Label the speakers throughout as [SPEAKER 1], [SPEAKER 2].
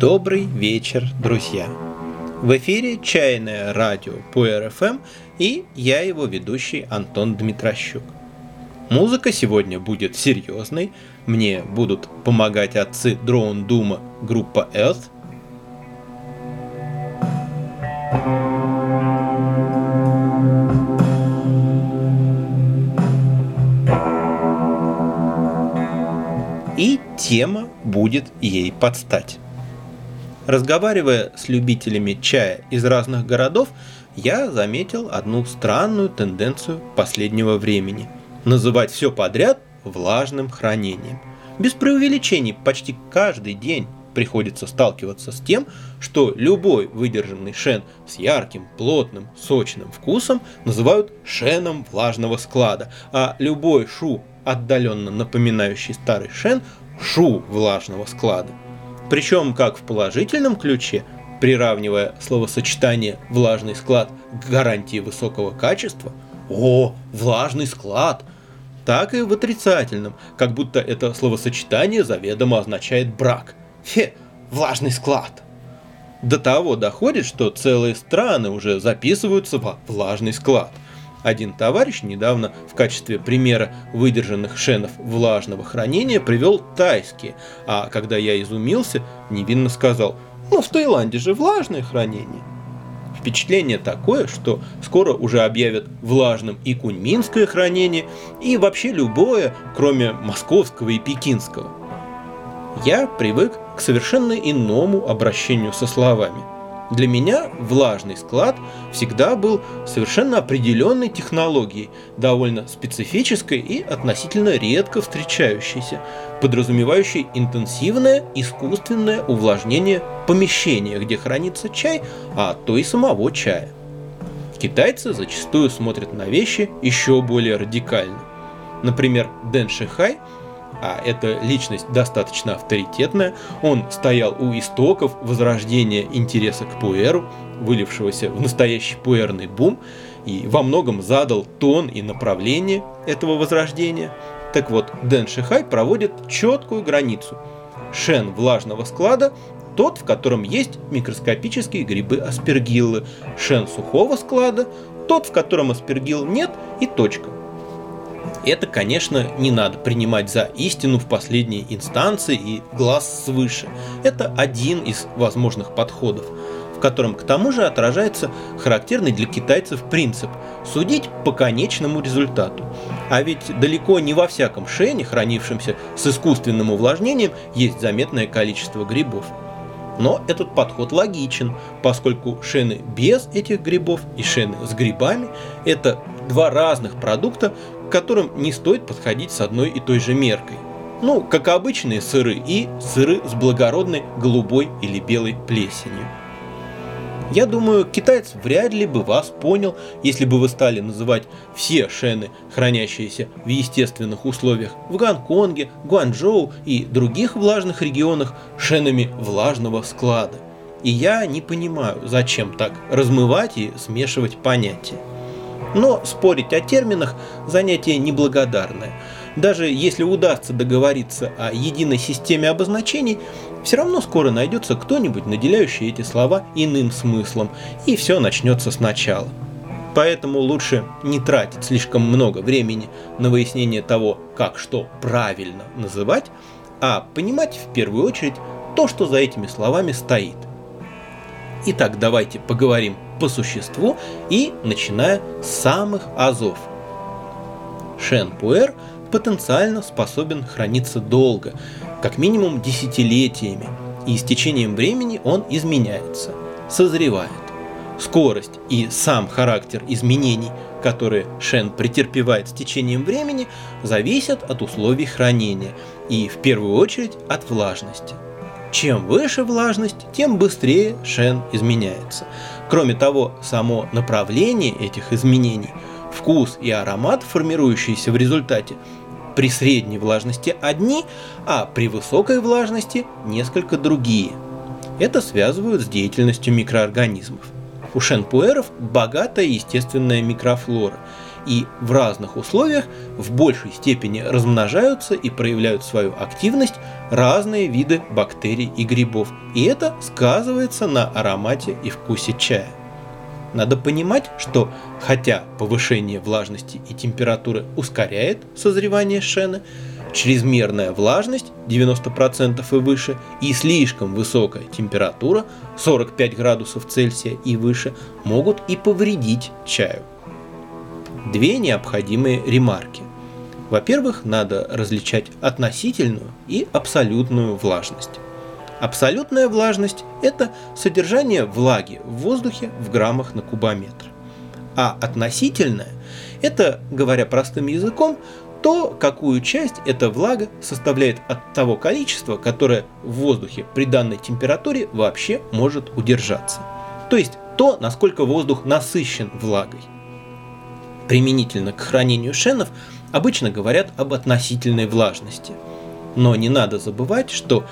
[SPEAKER 1] Добрый вечер, друзья! В эфире чайное радио Puer FM и я его ведущий Антон Дмитрощук. Музыка сегодня будет серьезной, мне будут помогать отцы Drone Doom группа Earth. И тема будет ей подстать. Разговаривая с любителями чая из разных городов, я заметил одну странную тенденцию последнего времени – называть все подряд влажным хранением. Без преувеличений почти каждый день приходится сталкиваться с тем, что любой выдержанный шен с ярким, плотным, сочным вкусом называют шеном влажного склада, а любой шу, отдаленно напоминающий старый шен, шу влажного склада. Причем как в положительном ключе, приравнивая словосочетание «влажный склад» к гарантии высокого качества «О, влажный склад!», так и в отрицательном, как будто это словосочетание заведомо означает брак. Влажный склад! До того доходит, что целые страны уже записываются во влажный склад. Один товарищ недавно в качестве примера выдержанных шенов влажного хранения привел тайские, а когда я изумился, невинно сказал: в Таиланде же влажное хранение. Впечатление такое, что скоро уже объявят влажным и куньминское хранение, и вообще любое, кроме московского и пекинского. Я привык к совершенно иному обращению со словами. Для меня влажный склад всегда был совершенно определенной технологией, довольно специфической и относительно редко встречающейся, подразумевающей интенсивное искусственное увлажнение помещения, где хранится чай, а то и самого чая. Китайцы зачастую смотрят на вещи еще более радикально. Например, Дэн Шихай, а эта личность достаточно авторитетная, он стоял у истоков возрождения интереса к пуэру, вылившегося в настоящий пуэрный бум, и во многом задал тон и направление этого возрождения. Так вот, Дэн Шихай проводит четкую границу. Шен влажного склада – тот, в котором есть микроскопические грибы-аспергиллы. Шен сухого склада – тот, в котором аспергилл нет и точка. Это, конечно, не надо принимать за истину в последней инстанции и глаз свыше. Это один из возможных подходов, в котором к тому же отражается характерный для китайцев принцип – судить по конечному результату. А ведь далеко не во всяком шене, хранившемся с искусственным увлажнением, есть заметное количество грибов. Но этот подход логичен, поскольку шены без этих грибов и шены с грибами – это два разных продукта, к которым не стоит подходить с одной и той же меркой. Как обычные сыры и сыры с благородной голубой или белой плесенью. Я думаю, китаец вряд ли бы вас понял, если бы вы стали называть все шены, хранящиеся в естественных условиях в Гонконге, Гуанчжоу и других влажных регионах, шенами влажного склада. И я не понимаю, зачем так размывать и смешивать понятия. Но спорить о терминах – занятие неблагодарное. Даже если удастся договориться о единой системе обозначений, все равно скоро найдется кто-нибудь, наделяющий эти слова иным смыслом, и все начнется сначала. Поэтому лучше не тратить слишком много времени на выяснение того, как что правильно называть, а понимать в первую очередь то, что за этими словами стоит. Итак, давайте поговорим по существу и начиная с самых азов. Шен-пуэр потенциально способен храниться долго, как минимум десятилетиями, и с течением времени он изменяется, созревает. Скорость и сам характер изменений, которые шен претерпевает с течением времени, зависят от условий хранения и в первую очередь от влажности. Чем выше влажность, тем быстрее шен изменяется. Кроме того, само направление этих изменений, вкус и аромат, формирующиеся в результате, при средней влажности одни, а при высокой влажности несколько другие. Это связывают с деятельностью микроорганизмов. У шен-пуэров богатая естественная микрофлора, и в разных условиях в большей степени размножаются и проявляют свою активность разные виды бактерий и грибов, и это сказывается на аромате и вкусе чая. Надо понимать, что хотя повышение влажности и температуры ускоряет созревание шена, чрезмерная влажность 90% и выше и слишком высокая температура 45 градусов Цельсия и выше могут и повредить чаю. Две необходимые ремарки. Во-первых, надо различать относительную и абсолютную влажность. Абсолютная влажность – это содержание влаги в воздухе в граммах на кубометр. А относительная – это, говоря простым языком, то, какую часть эта влага составляет от того количества, которое в воздухе при данной температуре вообще может удержаться. То есть то, насколько воздух насыщен влагой. Применительно к хранению шенов обычно говорят об относительной влажности. Но не надо забывать, что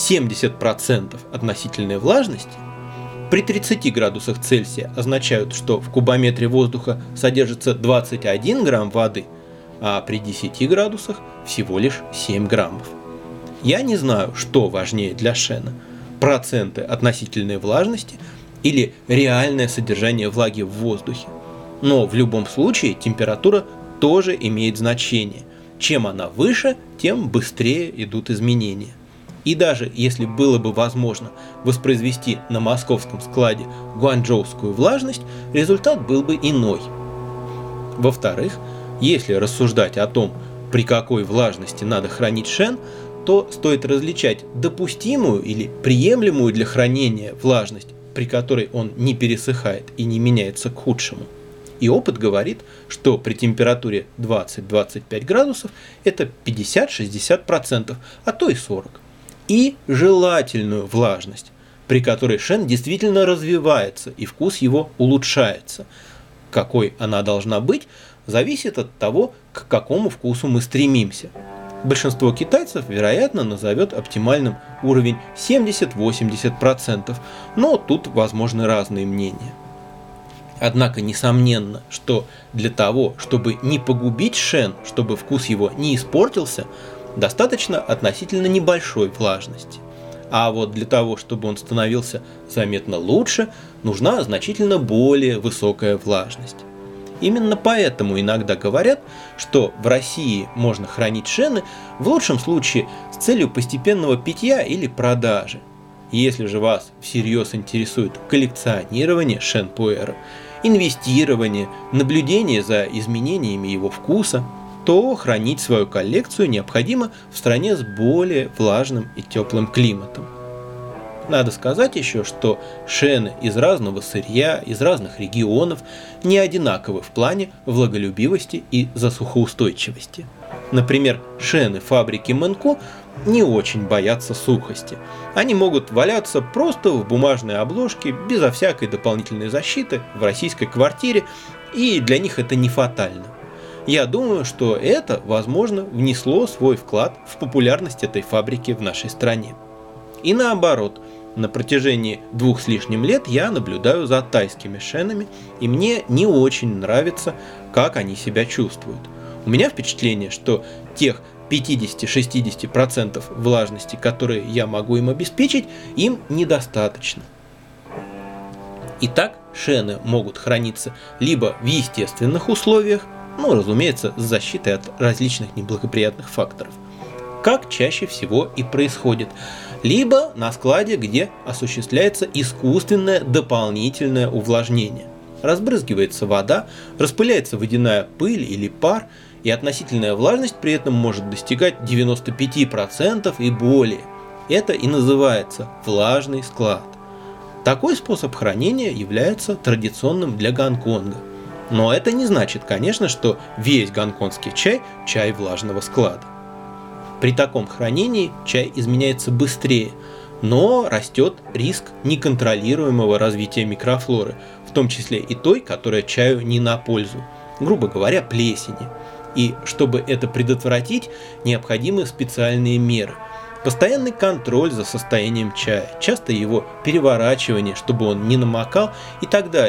[SPEAKER 1] 70% относительной влажности при 30 градусах Цельсия означают, что в кубометре воздуха содержится 21 грамм воды, а при 10 градусах всего лишь 7 граммов. Я не знаю, что важнее для шена – проценты относительной влажности или реальное содержание влаги в воздухе. Но в любом случае температура тоже имеет значение. Чем она выше, тем быстрее идут изменения. И даже если было бы возможно воспроизвести на московском складе гуанчжоускую влажность, результат был бы иной. Во-вторых, если рассуждать о том, при какой влажности надо хранить шен, то стоит различать допустимую или приемлемую для хранения влажность, при которой он не пересыхает и не меняется к худшему. И опыт говорит, что при температуре 20-25 градусов это 50-60%, а то и 40%. И желательную влажность, при которой шен действительно развивается и вкус его улучшается. Какой она должна быть, зависит от того, к какому вкусу мы стремимся. Большинство китайцев, вероятно, назовет оптимальным уровень 70-80%, но тут возможны разные мнения. Однако несомненно, что для того, чтобы не погубить шен, чтобы вкус его не испортился, достаточно относительно небольшой влажности. А вот для того, чтобы он становился заметно лучше, нужна значительно более высокая влажность. Именно поэтому иногда говорят, что в России можно хранить шены в лучшем случае с целью постепенного питья или продажи. Если же вас всерьез интересует коллекционирование шен-пуэра, инвестирование, наблюдение за изменениями его вкуса, то хранить свою коллекцию необходимо в стране с более влажным и теплым климатом. Надо сказать еще, что шены из разного сырья, из разных регионов не одинаковы в плане влаголюбивости и засухоустойчивости. Например, шены фабрики Мэнко не очень боятся сухости. Они могут валяться просто в бумажной обложке, безо всякой дополнительной защиты, в российской квартире, и для них это не фатально. Я думаю, что это, возможно, внесло свой вклад в популярность этой фабрики в нашей стране. И наоборот, на протяжении 2 с лишним лет я наблюдаю за тайскими шенами, и мне не очень нравится, как они себя чувствуют. У меня впечатление, что тех 50-60% влажности, которые я могу им обеспечить, им недостаточно. Итак, шены могут храниться либо в естественных условиях, разумеется, с защитой от различных неблагоприятных факторов, как чаще всего и происходит, либо на складе, где осуществляется искусственное дополнительное увлажнение. Разбрызгивается вода, распыляется водяная пыль или пар, и относительная влажность при этом может достигать 95% и более. Это и называется влажный склад. Такой способ хранения является традиционным для Гонконга. Но это не значит, конечно, что весь гонконгский чай – чай влажного склада. При таком хранении чай изменяется быстрее, но растет риск неконтролируемого развития микрофлоры, в том числе и той, которая чаю не на пользу, грубо говоря, плесени. И чтобы это предотвратить, необходимы специальные меры. Постоянный контроль за состоянием чая, часто его переворачивание, чтобы он не намокал и так далее.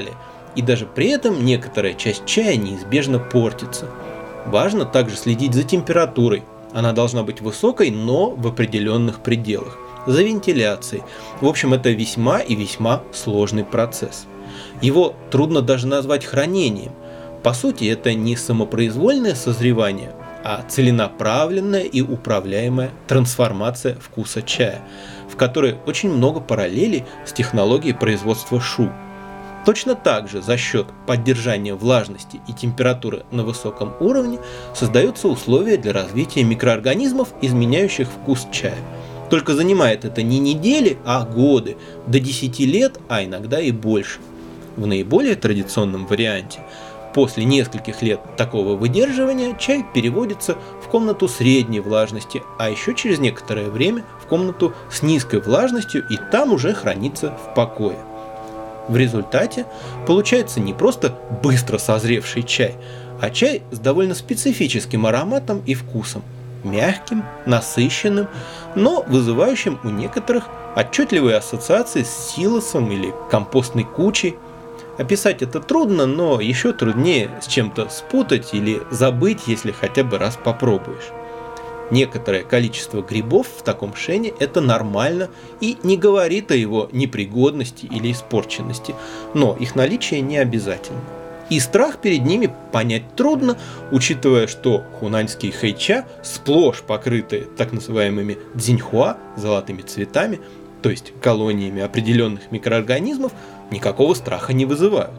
[SPEAKER 1] И даже при этом некоторая часть чая неизбежно портится. Важно также следить за температурой. Она должна быть высокой, но в определенных пределах. За вентиляцией. В общем, это весьма и весьма сложный процесс. Его трудно даже назвать хранением. По сути, это не самопроизвольное созревание, а целенаправленная и управляемая трансформация вкуса чая, в которой очень много параллелей с технологией производства шу. Точно так же за счет поддержания влажности и температуры на высоком уровне создаются условия для развития микроорганизмов, изменяющих вкус чая. Только занимает это не недели, а годы, до 10 лет, а иногда и больше. В наиболее традиционном варианте после нескольких лет такого выдерживания чай переводится в комнату средней влажности, а еще через некоторое время в комнату с низкой влажностью и там уже хранится в покое. В результате получается не просто быстро созревший чай, а чай с довольно специфическим ароматом и вкусом, мягким, насыщенным, но вызывающим у некоторых отчетливые ассоциации с силосом или компостной кучей. Описать это трудно, но еще труднее с чем-то спутать или забыть, если хотя бы раз попробуешь. Некоторое количество грибов в таком шене – это нормально и не говорит о его непригодности или испорченности, но их наличие не обязательно. И страх перед ними понять трудно, учитывая, что хунаньские хэйча сплошь покрыты так называемыми цзиньхуа, золотыми цветами, то есть колониями определенных микроорганизмов, никакого страха не вызывают.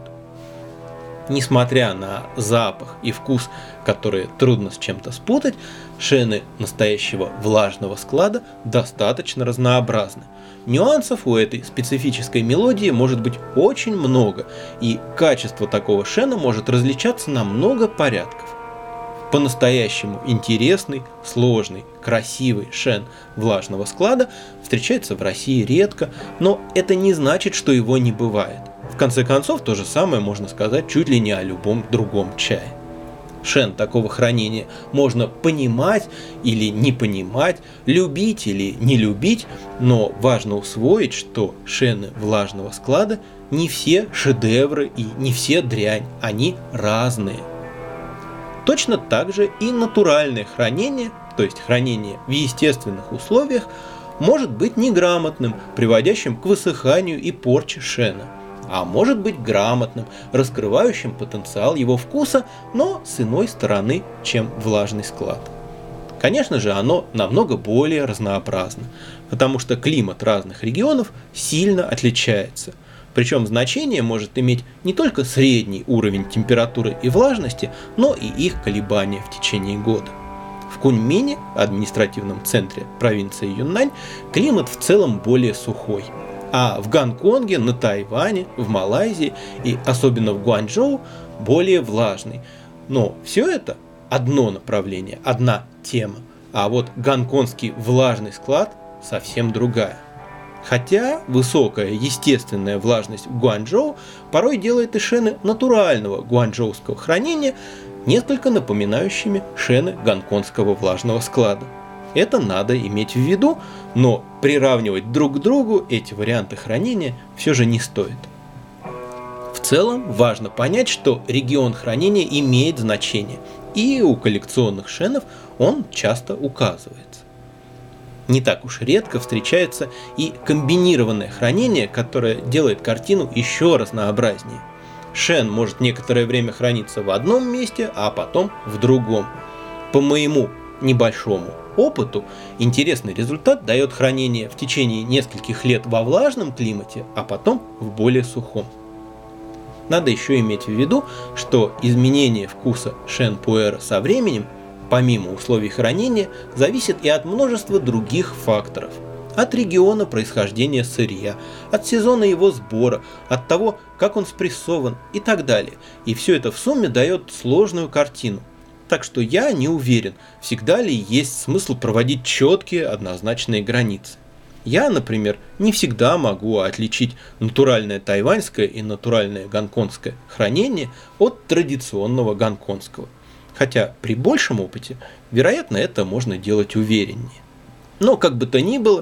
[SPEAKER 1] Несмотря на запах и вкус, которые трудно с чем-то спутать, шены настоящего влажного склада достаточно разнообразны. Нюансов у этой специфической мелодии может быть очень много, и качество такого шена может различаться на много порядков. По-настоящему интересный, сложный, красивый шен влажного склада встречается в России редко, но это не значит, что его не бывает. В конце концов, то же самое можно сказать чуть ли не о любом другом чае. Шен такого хранения можно понимать или не понимать, любить или не любить, но важно усвоить, что шены влажного склада не все шедевры и не все дрянь, они разные. Точно так же и натуральное хранение, то есть хранение в естественных условиях, может быть неграмотным, приводящим к высыханию и порче шена, а может быть грамотным, раскрывающим потенциал его вкуса, но с иной стороны, чем влажный склад. Конечно же, оно намного более разнообразно, потому что климат разных регионов сильно отличается. Причем значение может иметь не только средний уровень температуры и влажности, но и их колебания в течение года. В Куньмине, административном центре провинции Юннань, климат в целом более сухой. А в Гонконге, на Тайване, в Малайзии и особенно в Гуанчжоу более влажный. Но все это одно направление, одна тема. А вот гонконгский влажный склад совсем другая. Хотя высокая естественная влажность в Гуанчжоу порой делает и шены натурального гуанчжоуского хранения несколько напоминающими шены гонконгского влажного склада. Это надо иметь в виду, но приравнивать друг к другу эти варианты хранения все же не стоит. В целом важно понять, что регион хранения имеет значение, и у коллекционных шенов он часто указывается. Не так уж редко встречается и комбинированное хранение, которое делает картину еще разнообразнее. Шен может некоторое время храниться в одном месте, а потом в другом. По моему небольшому опыту, интересный результат дает хранение в течение нескольких лет во влажном климате, а потом в более сухом. Надо еще иметь в виду, что изменение вкуса шен-пуэра со временем, помимо условий хранения, зависит и от множества других факторов. От региона происхождения сырья, от сезона его сбора, от того, как он спрессован и так далее. И все это в сумме дает сложную картину. Так что я не уверен, всегда ли есть смысл проводить четкие однозначные границы. Я, например, не всегда могу отличить натуральное тайваньское и натуральное гонконгское хранение от традиционного гонконгского. Хотя при большем опыте, вероятно, это можно делать увереннее. Но как бы то ни было,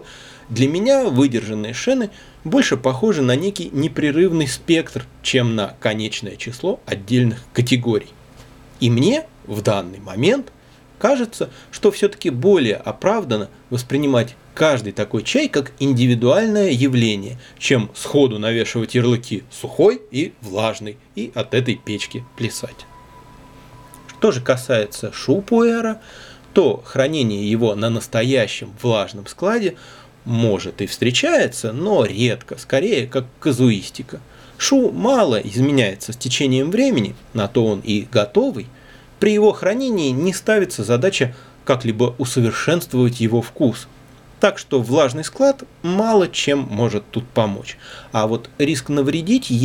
[SPEAKER 1] Для меня выдержанные шины больше похожи на некий непрерывный спектр, чем на конечное число отдельных категорий. И мне в данный момент кажется, что все-таки более оправданно воспринимать каждый такой чай как индивидуальное явление, чем сходу навешивать ярлыки «сухой» и «влажный» и от этой печки плясать. Что же касается шу-пуэра, то хранение его на настоящем влажном складе может и встречается, но редко, скорее как казуистика. Шу мало изменяется с течением времени, на то он и готовый. При его хранении не ставится задача как-либо усовершенствовать его вкус. Так что влажный склад мало чем может тут помочь. А вот риск навредить